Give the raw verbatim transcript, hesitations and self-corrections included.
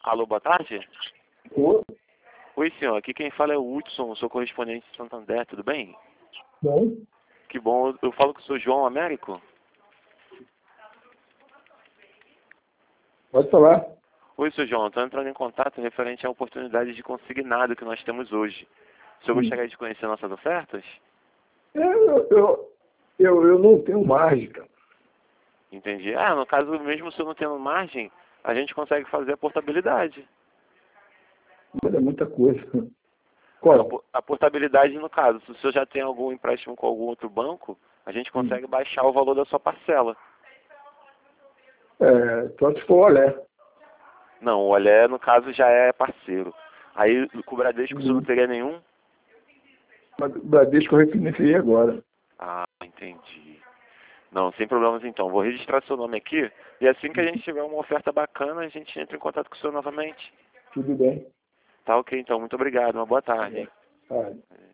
Alô, boa tarde? Oi, Oi, senhor. Aqui quem fala é o Hudson, sou correspondente de Santander, tudo bem? bom, Que bom. Eu eu falo com o senhor João Américo. pode falar. Oi, senhor João. Estou entrando em contato referente à oportunidade de consignado que nós temos hoje. O senhor Hum. gostaria de conhecer nossas ofertas? Eu, eu, eu, eu não tenho mágica. Entendi. Ah, no caso, mesmo o senhor não tendo margem, a gente consegue fazer a portabilidade. Mas é muita coisa. A, Qual? po- a portabilidade, no caso, se o senhor já tem algum empréstimo com algum outro banco, a gente Hum. consegue baixar o valor da sua parcela. É, só se for olhar. Não, o Olé, no caso, já é parceiro. Aí, com o Bradesco, o senhor não Hum. teria nenhum? Mas o Bradesco eu refinanciei agora. Ah, entendi. Não, sem problemas então. Vou registrar seu nome aqui e assim que a gente tiver uma oferta bacana, a gente entra em contato com o senhor novamente. Tudo bem. Tá ok, então. Muito obrigado. Uma boa tarde. É. Ah,